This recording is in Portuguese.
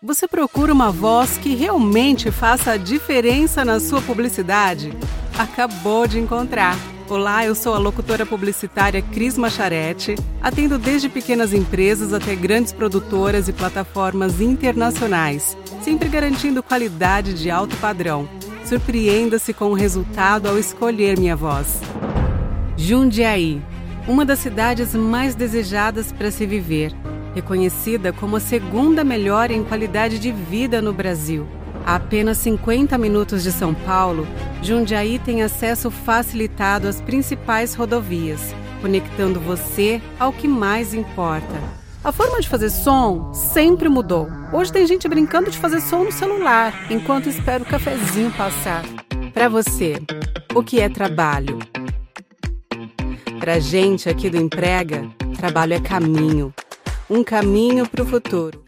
Você procura uma voz que realmente faça a diferença na sua publicidade? Acabou de encontrar! Olá, eu sou a locutora publicitária Cris Macharete, atendo desde pequenas empresas até grandes produtoras e plataformas internacionais, sempre garantindo qualidade de alto padrão. Surpreenda-se com o resultado ao escolher minha voz. Jundiaí, uma das cidades mais desejadas para se viver, reconhecida como a segunda melhor em qualidade de vida no Brasil. A apenas 50 minutos de São Paulo, Jundiaí tem acesso facilitado às principais rodovias, conectando você ao que mais importa. A forma de fazer som sempre mudou. Hoje tem gente brincando de fazer som no celular, enquanto espera o cafezinho passar. Para você, o que é trabalho? Pra gente aqui do Emprega, trabalho é caminho. Um caminho para o futuro.